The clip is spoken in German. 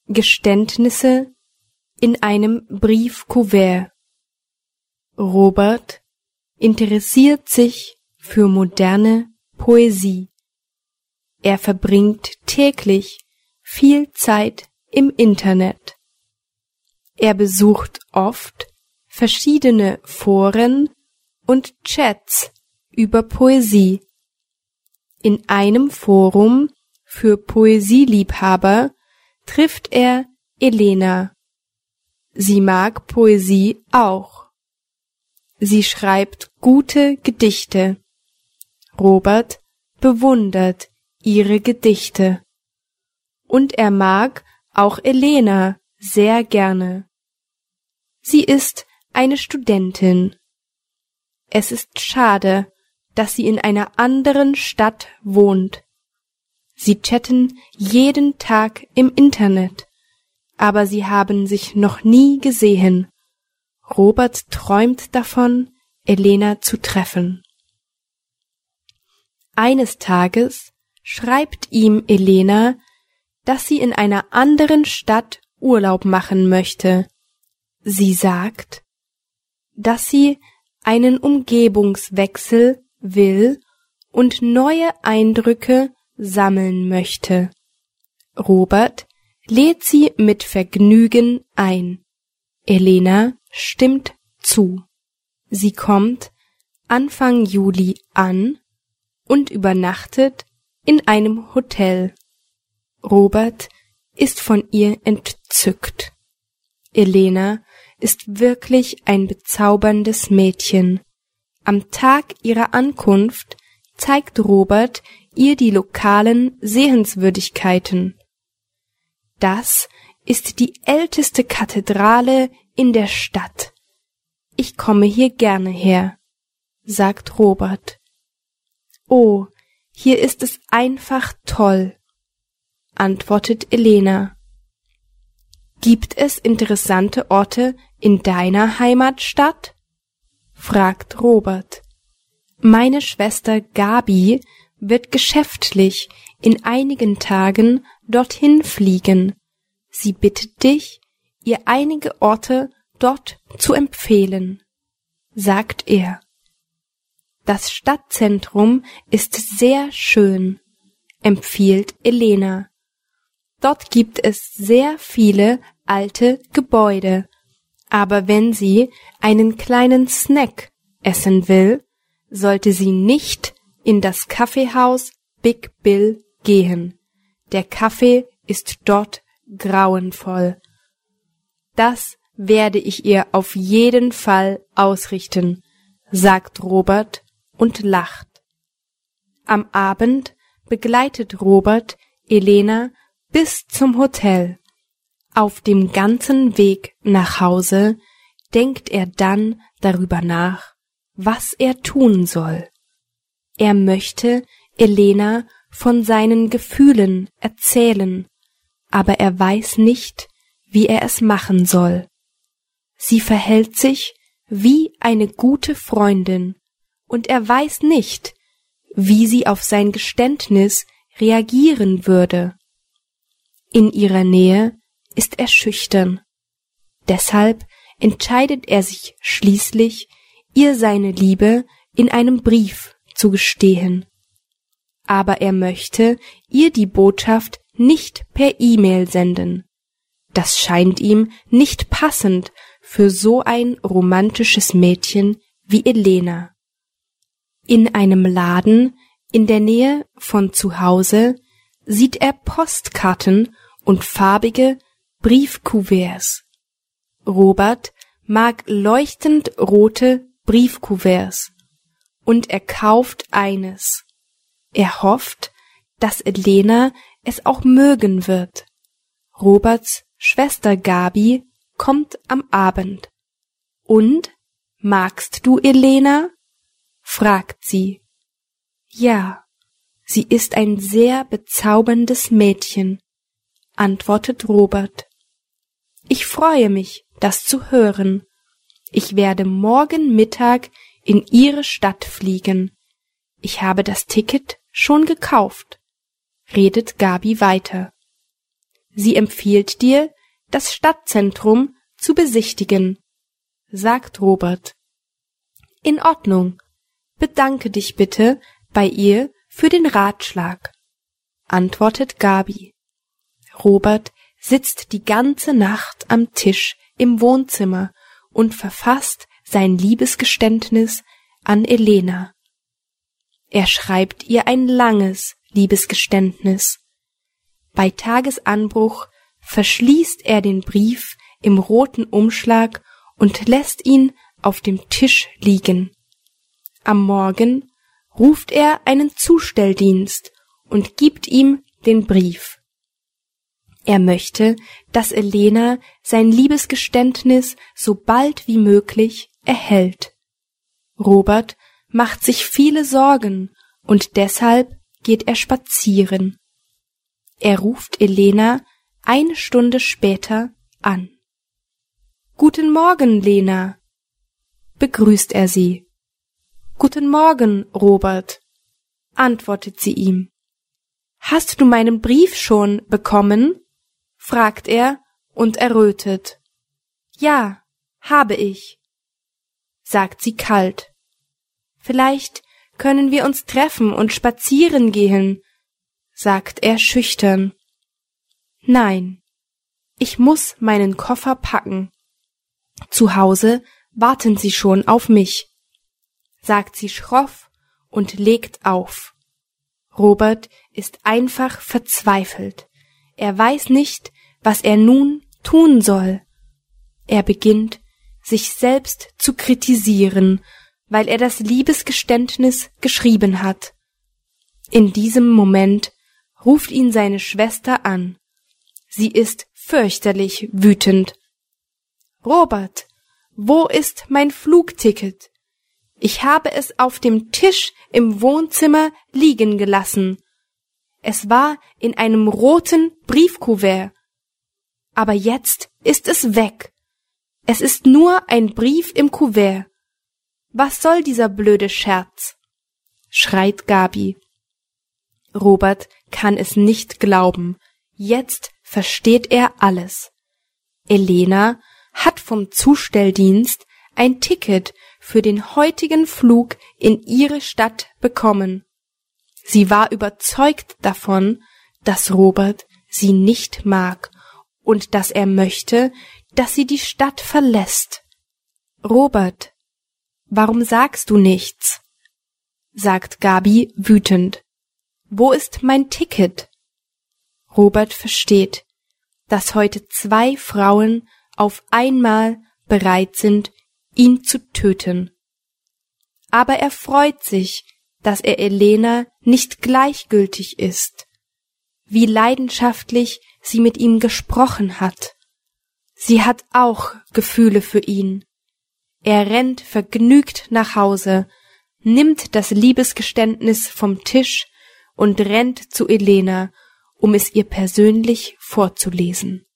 Geständnisse in einem Briefkuvert. Robert interessiert sich für moderne Poesie. Er verbringt täglich viel Zeit im Internet. Er besucht oft verschiedene Foren und Chats über Poesie. In einem Forum für Poesieliebhaber trifft er Elena. Sie mag Poesie auch. Sie schreibt gute Gedichte. Robert bewundert ihre Gedichte. Und er mag auch Elena sehr gerne. Sie ist eine Studentin. Es ist schade, dass sie in einer anderen Stadt wohnt. Sie chatten jeden Tag im Internet, aber sie haben sich noch nie gesehen. Robert träumt davon, Elena zu treffen. Eines Tages schreibt ihm Elena, dass sie in einer anderen Stadt Urlaub machen möchte. Sie sagt, dass sie einen Umgebungswechsel will und neue Eindrücke sammeln möchte. Robert lädt sie mit Vergnügen ein. Elena stimmt zu. Sie kommt Anfang Juli an und übernachtet in einem Hotel. Robert ist von ihr entzückt. Elena ist wirklich ein bezauberndes Mädchen. Am Tag ihrer Ankunft zeigt Robert ihr die lokalen Sehenswürdigkeiten. Das ist die älteste Kathedrale in der Stadt. Ich komme hier gerne her, sagt Robert. Oh, hier ist es einfach toll, antwortet Elena. Gibt es interessante Orte in deiner Heimatstadt? Fragt Robert. Meine Schwester Gabi wird geschäftlich in einigen Tagen dorthin fliegen. Sie bittet dich, ihr einige Orte dort zu empfehlen, sagt er. Das Stadtzentrum ist sehr schön, empfiehlt Elena. Dort gibt es sehr viele alte Gebäude, aber wenn sie einen kleinen Snack essen will, sollte sie nicht in das Kaffeehaus Big Bill gehen. Der Kaffee ist dort grauenvoll. Das werde ich ihr auf jeden Fall ausrichten, sagt Robert und lacht. Am Abend begleitet Robert Elena bis zum Hotel. Auf dem ganzen Weg nach Hause denkt er dann darüber nach, was er tun soll. Er möchte Elena von seinen Gefühlen erzählen, aber er weiß nicht, wie er es machen soll. Sie verhält sich wie eine gute Freundin, und er weiß nicht, wie sie auf sein Geständnis reagieren würde. In ihrer Nähe ist er schüchtern. Deshalb entscheidet er sich schließlich, ihr seine Liebe in einem Brief zu gestehen. Aber er möchte ihr die Botschaft nicht per E-Mail senden. Das scheint ihm nicht passend für so ein romantisches Mädchen wie Elena. In einem Laden in der Nähe von zu Hause sieht er Postkarten und farbige Briefkuverts. Robert mag leuchtend rote Briefkuverts und er kauft eines. Er hofft, dass Elena es auch mögen wird. Roberts Schwester Gabi kommt am Abend. Und, magst du Elena? Fragt sie. Ja, sie ist ein sehr bezauberndes Mädchen, antwortet Robert. Ich freue mich, das zu hören. Ich werde morgen Mittag in ihre Stadt fliegen. Ich habe das Ticket schon gekauft, redet Gabi weiter. Sie empfiehlt dir, das Stadtzentrum zu besichtigen, sagt Robert. In Ordnung. Bedanke dich bitte bei ihr für den Ratschlag, antwortet Gabi. Robert sitzt die ganze Nacht am Tisch im Wohnzimmer und verfasst sein Liebesgeständnis an Elena. Er schreibt ihr ein langes Liebesgeständnis. Bei Tagesanbruch verschließt er den Brief im roten Umschlag und lässt ihn auf dem Tisch liegen. Am Morgen ruft er einen Zustelldienst und gibt ihm den Brief. Er möchte, dass Elena sein Liebesgeständnis so bald wie möglich erhält. Robert macht sich viele Sorgen und deshalb geht er spazieren. Er ruft Elena 1 Stunde später an. »Guten Morgen, Lena«, begrüßt er sie. »Guten Morgen, Robert«, antwortet sie ihm. »Hast du meinen Brief schon bekommen?« fragt er und errötet. »Ja, habe ich«, sagt sie kalt. »Vielleicht können wir uns treffen und spazieren gehen«, sagt er schüchtern. »Nein, ich muss meinen Koffer packen. Zu Hause warten sie schon auf mich«, sagt sie schroff und legt auf. Robert ist einfach verzweifelt. Er weiß nicht, was er nun tun soll. Er beginnt, sich selbst zu kritisieren, weil er das Liebesgeständnis geschrieben hat. In diesem Moment ruft ihn seine Schwester an. Sie ist fürchterlich wütend. »Robert, wo ist mein Flugticket? Ich habe es auf dem Tisch im Wohnzimmer liegen gelassen. Es war in einem roten Briefkuvert. Aber jetzt ist es weg. Es ist nur ein Brief im Kuvert. Was soll dieser blöde Scherz?« schreit Gabi. Robert kann es nicht glauben. Jetzt versteht er alles. Elena hat vom Zustelldienst ein Ticket für den heutigen Flug in ihre Stadt bekommen. Sie war überzeugt davon, dass Robert sie nicht mag und dass er möchte, dass sie die Stadt verlässt. »Robert, warum sagst du nichts?«, sagt Gabi wütend. »Wo ist mein Ticket?« Robert versteht, dass heute 2 Frauen auf einmal bereit sind, ihn zu töten. Aber er freut sich, dass er Elena nicht gleichgültig ist. Wie leidenschaftlich sie mit ihm gesprochen hat. Sie hat auch Gefühle für ihn. Er rennt vergnügt nach Hause, nimmt das Liebesgeständnis vom Tisch und rennt zu Elena, um es ihr persönlich vorzulesen.